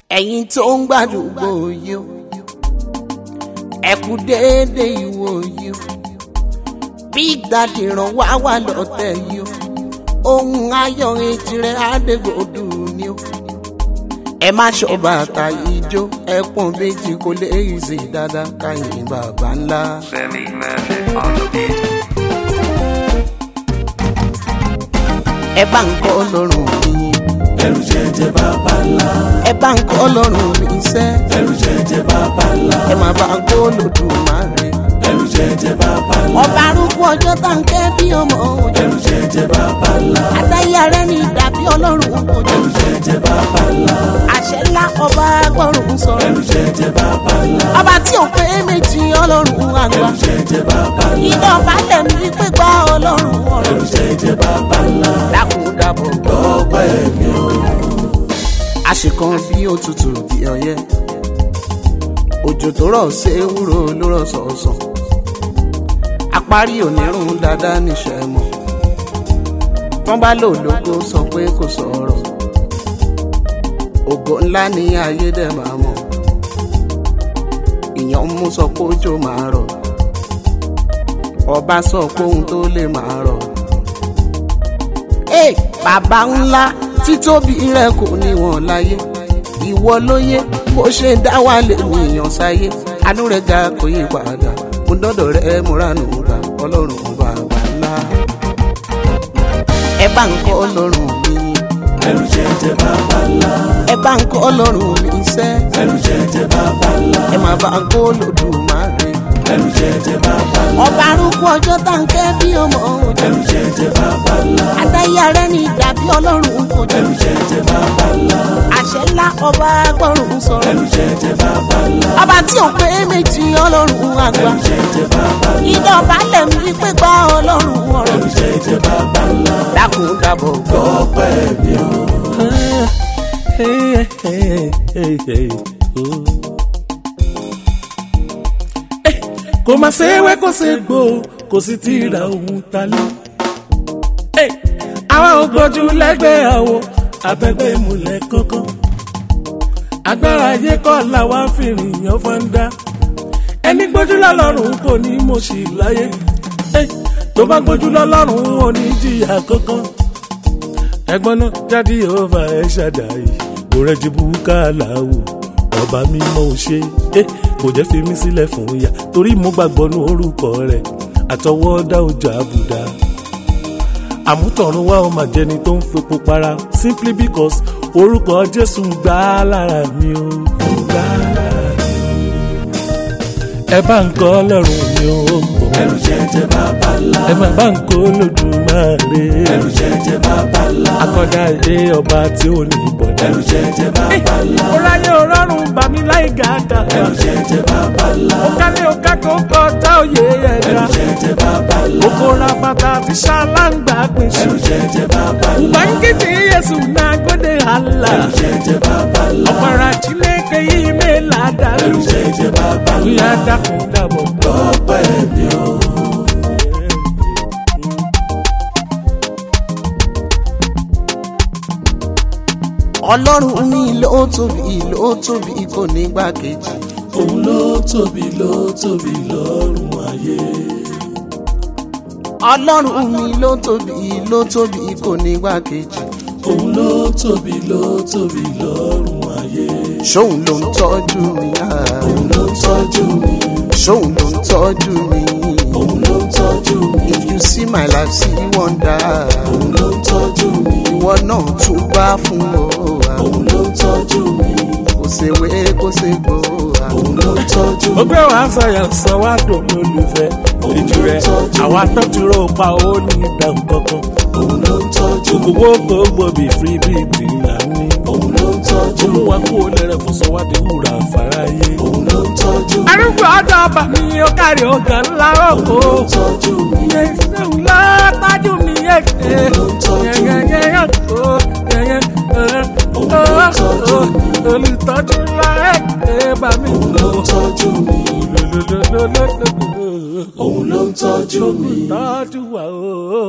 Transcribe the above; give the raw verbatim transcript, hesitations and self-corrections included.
ẹ̀yin tó ń gbàdúgbò yìí o ẹ kú déédé ìwò yìí o Big Daddy ràn wá wá lọ́tẹ̀ yìí o ohun ayọ̀ èjìrẹ́ àdégbòdù ni o ẹ má ṣọ́ bàtà ijó ẹkùn méjì kò lè ṣe dáadáa káyìn bàbá ńlá. Femi Magic on the beat. ẹ bá ń kọ́ lọ́rùn mi. ẹrù jẹjẹ bàbá ńlá. ẹ bá ń kọ́ lọ́rùn mi sẹ́. ẹrù jẹjẹ bàbá ńlá. ẹ má bá ń kó lòdùmarè. ẹrù jẹjẹ bàbá ńlá. ọba arúgbó ọjọ́ tá ń kẹ́ bí ọmọ òjò. ẹrù jẹjẹ bàbá ńlá. àdáyé rẹ ní ìdàbí ọlọ́run òjò. ẹrù jẹjẹ bàbá ńlá. àṣẹ ńlá ọba agbọ́rùn sọ̀rọ̀. ẹrù jẹjẹ bàbá ńlá. ọba tí ò pé méjì ọlọ́run àgbà. ẹrù jẹjẹ bàbá ńlá. ìdá ọ̀bálẹ̀ mi pé gbá ọlọ́run ọ̀rọ̀. ẹrù jẹjẹ bàbá ńlá. dákúndàbọ̀ ọpẹ́ mi o. àṣìkan bí òtútù bí ọyẹ́ òjò tó rọ̀ ṣe ewúro ló rọ̀ sọ̀ọ̀sọ̀ àparí onírun dáadáa níṣẹ́ mọ̀ tán bá lò lógo sọ pé kò sọ̀rọ̀ ògo ńlá ní ayé dẹ̀ máa mọ̀ ìyàn mú sọ pé òjò máa rọ̀ ọba sọ pé ohun tó lè máa rọ̀ ẹ bàbá ńlá títóbi rẹ kò níwọ̀n láyé ìwọ lóye bó ṣe dá wà lè níyàn sáyé àánú rẹ ga kò yí padà mo dọ́dọ̀ rẹ múranù gbà ọlọ́run bàbá ńlá ẹ bá ń kọ́ ọlọ́run mi. ẹrù jẹjẹ bàbá ńlá. ẹ bá ń kọ́ ọlọ́run mi sẹ́. ẹrù jẹjẹ bàbá ńlá. ẹ má bá ń kó lòdùmarè. ẹrù jẹjẹ bàbá ńlá. ọba arúgbó ọjọ́ tá ń kẹ́ bí ọmọ òjò. ẹrù jẹjẹ bàbá ńlá. àdáyé rẹ ní ìdàbí ọlọ́run òjò. ẹrù jẹjẹ bàbá ńlá. àṣẹ ńlá ọba agbọ́rùn sọ̀rọ̀. ẹrù jẹjẹ bàbá ńlá. ọba tí ò pé méjì ọlọ́run àgbà. ẹrù jẹjẹ bàbá ńlá. ìdá ọ̀bálẹ̀ mi pé gbá ọlọ́run ọ̀rọ̀. ẹrù jẹjẹ bàbá ńlá. dákúndàbọ̀ ọpẹ́ mi o. kò má ṣèwé kò ṣègbò kò sì ti ra ohun ta lé. àwa ò gbójú lẹ́gbẹ̀ẹ́ àwo abẹ́gbẹ́ ìmùlẹ̀ kọ́kọ́. agbára ayé kọ́ làwa ń fi rìnyàn fọ́ndá. ẹni gbójú lọ́lọ́run kò ní mo sì láyé. tó bá gbójú lọ́lọ́run ò ní jìyà kankan. ẹ̀gbọ́n náà jáde ọba ẹ ṣàdáyé kò rẹ ju bùkà làwò ọba mímọ́ ò ṣe é kò jẹ́ fi mí sílẹ̀ fún ìyà torí mo gbàgbọ́ ní orúkọ rẹ̀ àtọwọ́dá ọjà àbùdá àmútọ̀run wá ọmọ àjẹni tó ń fepo para simply because orúkọ Jésù ń gbà á lára mi ó ń gbà á lára mi ó. ẹ bá ń kọ́ Ọlọ́run mi ó ń bọ̀. ẹrù jẹjẹ bàbá ńlá. ẹ má bá ń kó Olódùmarè. ẹrù jẹjẹ bàbá ńlá. akọ́dá ilé ọba tí ó ní ìbọ̀dá. ẹrù jẹjẹ bàbá ńlá. ó ráyè ọ̀rọ̀rùn bà mí láì gàgà. ẹrù jẹjẹ bàbá ńlá. ó kálé ó kákó kọjá òye ẹ̀dá. ẹrù jẹjẹ bàbá ńlá. ó kóra bàtà tí ṣáláńgbà pín sí. ẹrù jẹjẹ bàbá ńlá. ubangiji Yesu na gode Allah. ẹrù jẹjẹ bàbá ńlá. ọ̀pọ̀ra Chineke yìí mélà dàlú. ẹrù jẹjẹ bàbá ńlá. ìyá dákun dàbọ̀. ọpẹ́ mi o. ọlọ́run mi ló tóbi ló tóbi kò ní gbàkejì. òun ló tóbi ló tóbi lọ́rùn ayé. ọlọ́run mi ló tóbi ló tóbi kò ní gbàkejì. òun ló tóbi ló tóbi lọ́rùn ayé. ṣóun ló ń tọ́jú mi. òun ló ń tọ́jú mi. ṣóun ló ń tọ́jú mi. òun ló ń tọ́jú mi. if you see my life see wonder. òun ló ń tọ́jú mi. ìwọ náà tún bá fún o. òun ló ń tọ́jú mi. kò ṣèwé kò ṣègbò. òun ló ń tọ́jú mi. ó gbé wàá sọyà sọ wá dùn lólùfẹ́ ìjù rẹ̀ àwa tọ́jú rò pa ó ní ìdáhùn kankan. òun ló ń tọ́jú mi. gbogbo gbogbo bí free bí bí là ń ní. òun ló ń tọ́jú ó mi. mú wa kó o lẹ́rẹ̀ fún sọ́wádìí wúrà fàráyé. òun ló ń tọ́jú mi. arúgbó ọjọ́ ọba mi ó kárí ọ̀gá ńlá òkò. òun ló ń tọ́jú mi. yẹn ńlá tájú mi yẹ ké. òun ló ń tọ́jú mi. yẹn yẹn yẹn kó yẹn yẹn òun ló ń tọ́jú mi. olùtọ́jú ńlá ẹ̀ ké bá mi. òun ló ń tọ́jú mi. lólólólólólóló. òun ló ń tọ́jú mi. tọ́jú wa o.